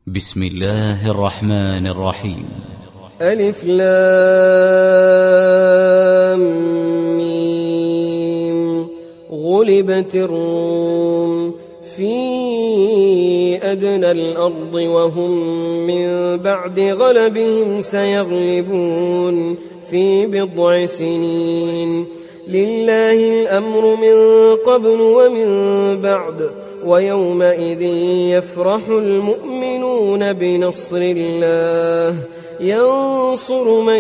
بسم الله الرحمن الرحيم. ألف لام ميم. غلبت الروم في أدنى الأرض وهم من بعد غلبهم سيغلبون في بضع سنين. لله الأمر من قبل ومن بعد ويومئذ يفرح المؤمنون بنصر الله ينصر من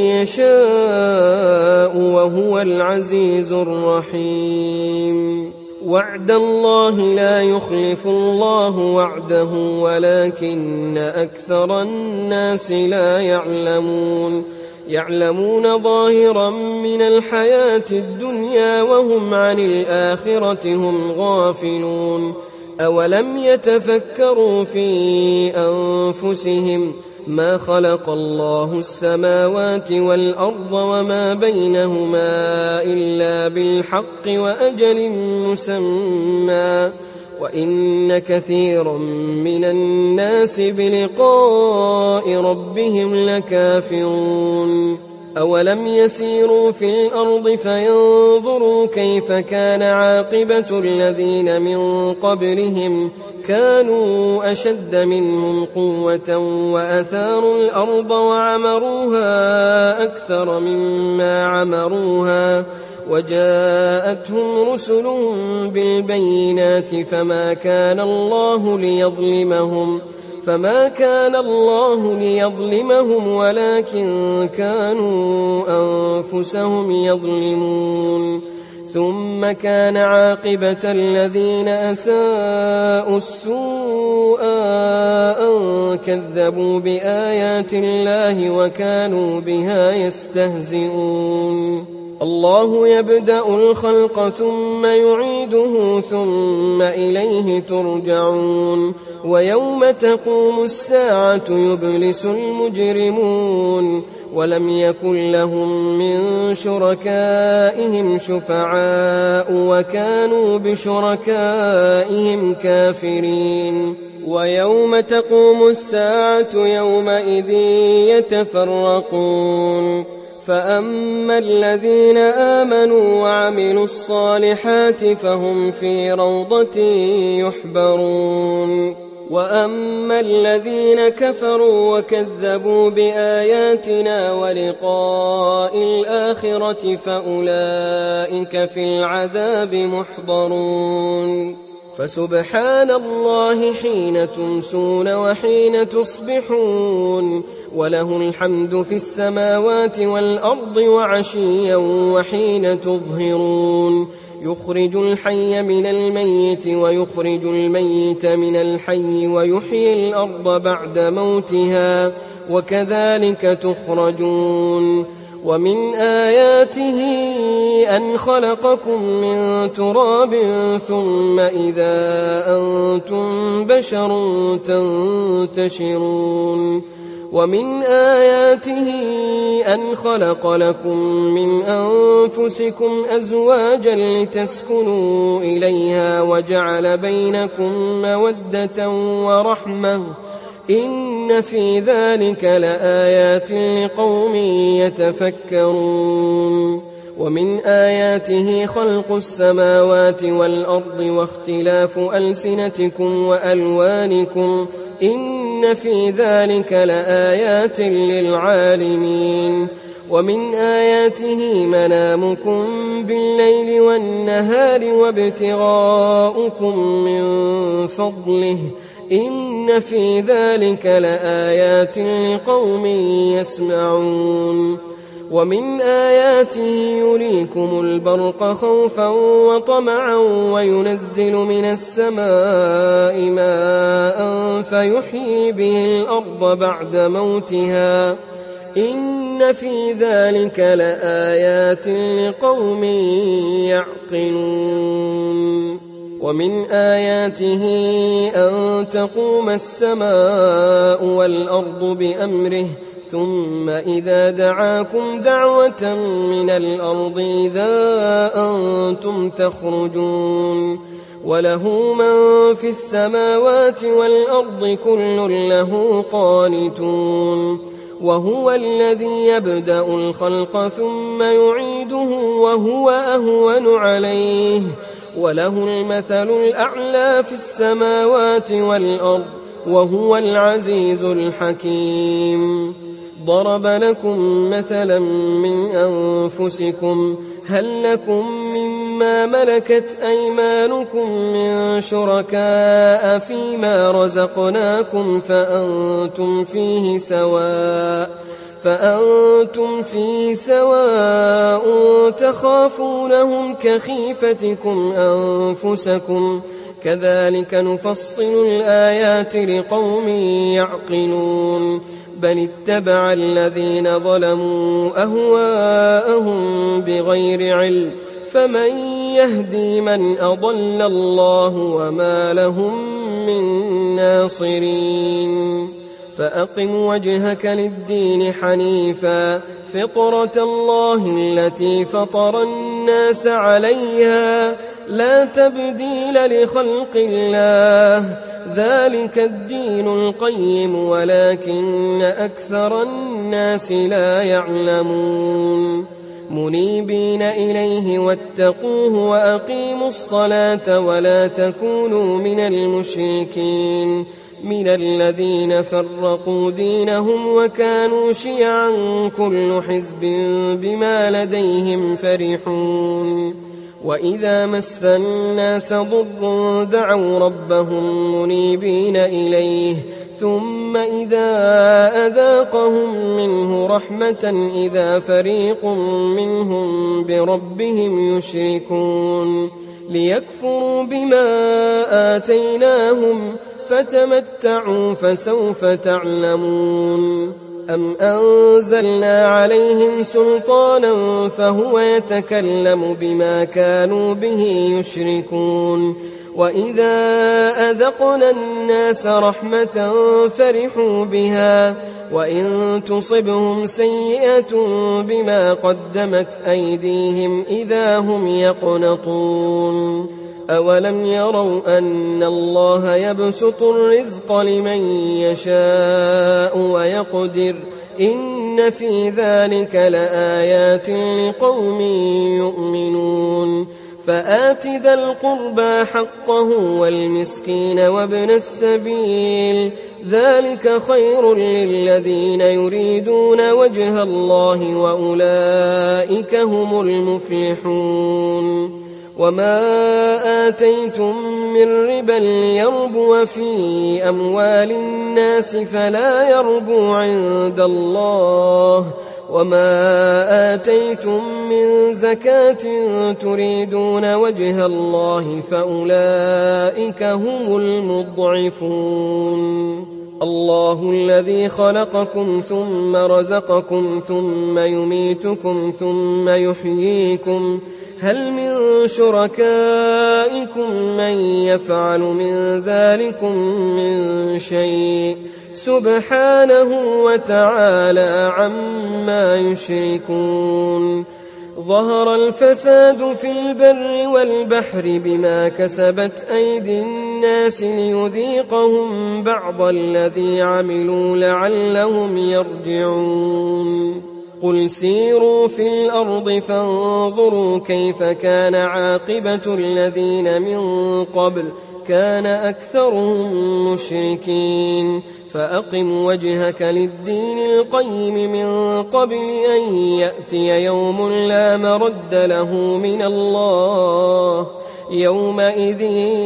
يشاء وهو العزيز الرحيم. وعد الله لا يخلف الله وعده ولكن أكثر الناس لا يعلمون ظاهرا من الحياة الدنيا وهم عن الآخرة هم غافلون. أولم يتفكروا في أنفسهم ما خلق الله السماوات والأرض وما بينهما إلا بالحق وأجل مسمى وإن كثيرا من الناس بلقاء ربهم لكافرون. أولم يسيروا في الأرض فينظروا كيف كان عاقبة الذين من قبلهم كانوا أشد منهم قوة وأثاروا الأرض وعمروها أكثر مما عمروها وجاءتهم رسلهم بالبينات فما كان الله ليظلمهم ولكن كانوا أنفسهم يظلمون. ثم كان عاقبة الذين أساءوا السوء أن كذبوا بآيات الله وكانوا بها يستهزئون. الله يبدأ الخلق ثم يعيده ثم إليه ترجعون. ويوم تقوم الساعة يبلس المجرمون ولم يكن لهم من شركائهم شفعاء وكانوا بشركائهم كافرين. ويوم تقوم الساعة يومئذ يتفرقون فأما الذين آمنوا وعملوا الصالحات فهم في روضة يحبرون وأما الذين كفروا وكذبوا بآياتنا ولقاء الآخرة فأولئك في العذاب محضرون. فسبحان الله حين تمسون وحين تصبحون وله الحمد في السماوات والأرض وعشيا وحين تظهرون. يخرج الحي من الميت ويخرج الميت من الحي ويحيي الأرض بعد موتها وكذلك تخرجون. ومن آياته أن خلقكم من تراب ثم إذا أنتم بشر تنتشرون. ومن آياته أن خلق لكم من أنفسكم أزواجا لتسكنوا إليها وجعل بينكم مودة ورحمة إن في ذلك لآيات لقوم يتفكرون. ومن آياته خلق السماوات والأرض واختلاف ألسنتكم وألوانكم إن في ذلك لآيات للعالمين. ومن آياته منامكم بالليل والنهار وابتغاؤكم من فضله إن في ذلك لآيات لقوم يسمعون. ومن آياته يريكم البرق خوفا وطمعا وينزل من السماء ماء فيحيي به الأرض بعد موتها إن في ذلك لآيات لقوم يعقلون. ومن آياته أن تقوم السماء والأرض بأمره ثم إذا دعاكم دعوة من الأرض إذا أنتم تخرجون. وله من في السماوات والأرض كل له قانتون وهو الذي يبدأ الخلق ثم يعيده وهو أهون عليه وله المثل الأعلى في السماوات والأرض وهو العزيز الحكيم. ضرب لكم مثلا من أنفسكم هل لكم مما ملكت أيمانكم من شركاء فيما رزقناكم فأنتم فيه سواء تخافونهم كخيفتكم أنفسكم كذلك نفصل الآيات لقوم يعقلون بل اتبع الذين ظلموا أهواءهم بغير علم فمن يهدي من أضل الله وما لهم من ناصرين. فأقم وجهك للدين حنيفا فطرة الله التي فطر الناس عليها لا تبديل لخلق الله ذلك الدين القيم ولكن أكثر الناس لا يعلمون. منيبين إليه واتقوه وأقيموا الصلاة ولا تكونوا من المشركين من الذين فرقوا دينهم وكانوا شيعا كل حزب بما لديهم فرحون. وإذا مس الناس ضر دعوا ربهم منيبين إليه ثم إذا أذاقهم منه رحمة إذا فريق منهم بربهم يشركون ليكفروا بما آتيناهم فتمتعوا فسوف تعلمون. أم أنزلنا عليهم سلطانا فهو يتكلم بما كانوا به يشركون. وإذا أذقنا الناس رحمة فرحوا بها وإن تصبهم سيئة بما قدمت أيديهم إذا هم يقنطون. أولم يروا أن الله يبسط الرزق لمن يشاء ويقدر إن في ذلك لآيات لقوم يؤمنون. فآت ذا القربى حقه والمسكين وابن السبيل ذلك خير للذين يريدون وجه الله وأولئك هم المفلحون. وما آتيتم من ربا ليربو في أموال الناس فلا يربو عند الله وما آتيتم من زكاة تريدون وجه الله فأولئك هم المضعفون. الله الذي خلقكم ثم رزقكم ثم يميتكم ثم يحييكم هل من شركائكم من يفعل من ذلكم من شيء سبحانه وتعالى عما يشركون. ظهر الفساد في البر والبحر بما كسبت أيدي الناس ليذيقهم بعض الذي عملوا لعلهم يرجعون. قل سيروا في الأرض فانظروا كيف كان عاقبة الذين من قبل كان أكثرهم مشركين. فأقم وجهك للدين القيم من قبل أن يأتي يوم لا مرد له من الله يومئذ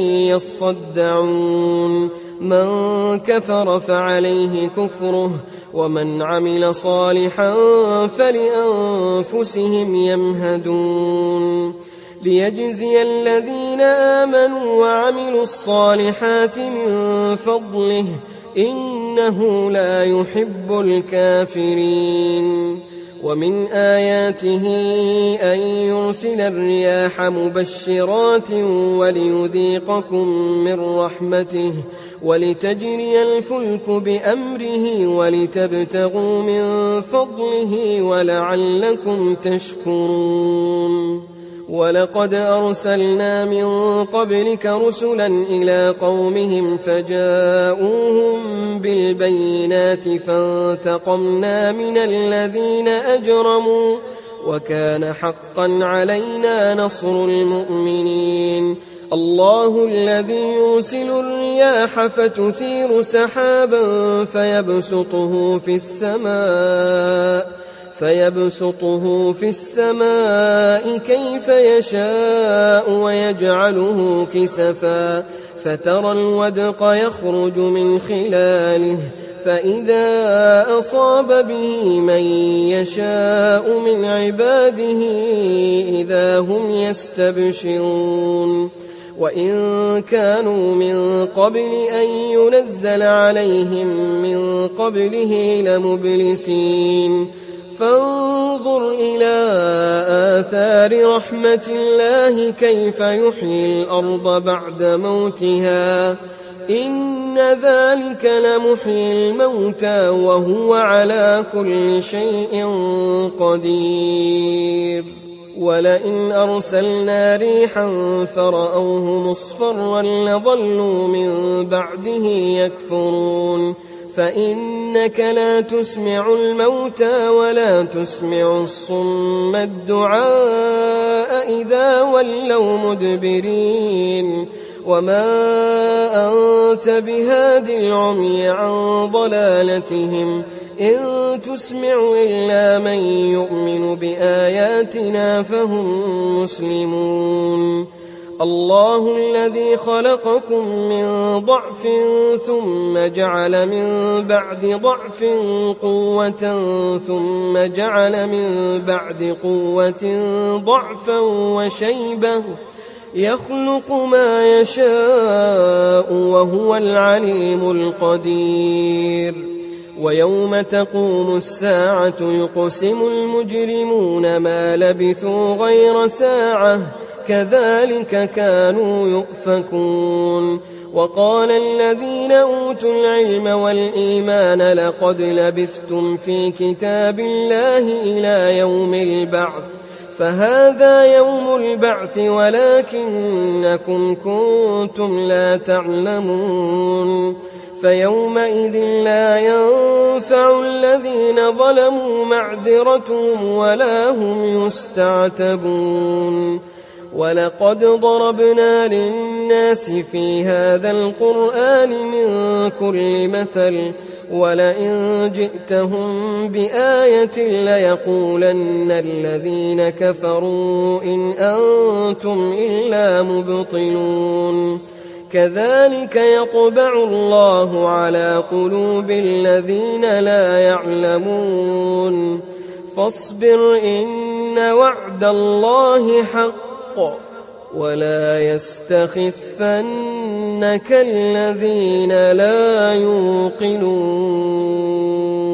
يصدعون. من كفر فعليه كفره ومن عمل صالحا فلأنفسهم يمهدون. ليجزي الذين آمنوا وعملوا الصالحات من فضله إنه لا يحب الكافرين. ومن آياته أن يرسل الرياح مبشرات وليذيقكم من رحمته ولتجري الفلك بأمره ولتبتغوا من فضله ولعلكم تشكرون. ولقد أرسلنا من قبلك رسلا إلى قومهم فجاءوهم بالبينات فانتقمنا من الذين أجرموا وكان حقا علينا نصر المؤمنين. الله الذي يرسل الرياح فتثير سحابا فيبسطه في السماء كيف يشاء ويجعله كسفا فترى الودق يخرج من خلاله فإذا أصاب به من يشاء من عباده إذا هم يستبشرون. وإن كانوا من قبل أن ينزل عليهم من قبله لمبلسين. فانظر إلى آثار رحمة الله كيف يحيي الأرض بعد موتها إن ذلك لمحيي الموتى وهو على كل شيء قدير. ولئن أرسلنا ريحا فرأوه مصفرا لظلوا من بعده يكفرون. فإنك لا تسمع الموتى ولا تسمع الصم الدعاء إذا ولوا مدبرين. وما أنت بهاد العمي عن ضلالتهم إن تسمع إلا من يؤمن بآياتنا فهم مسلمون. الله الذي خلقكم من ضعف ثم جعل من بعد ضعف قوة ثم جعل من بعد قوة ضعفا وشيبة يخلق ما يشاء وهو العليم القدير. ويوم تقوم الساعة يقسم المجرمون ما لبثوا غير ساعة كذلك كانوا يؤفكون. وقال الذين أوتوا العلم والإيمان لقد لبثتم في كتاب الله إلى يوم البعث فهذا يوم البعث ولكنكم كنتم لا تعلمون. فيومئذ لا ينفع الذين ظلموا معذرتهم ولا هم يستعتبون. ولقد ضربنا للناس في هذا القرآن من كل مثل ولئن جئتهم بآية ليقولن الذين كفروا إن أنتم إلا مبطلون. كذلك يطبع الله على قلوب الذين لا يعلمون. فاصبر إن وعد الله حق ولا يستخفنك الذين لا يوقنون.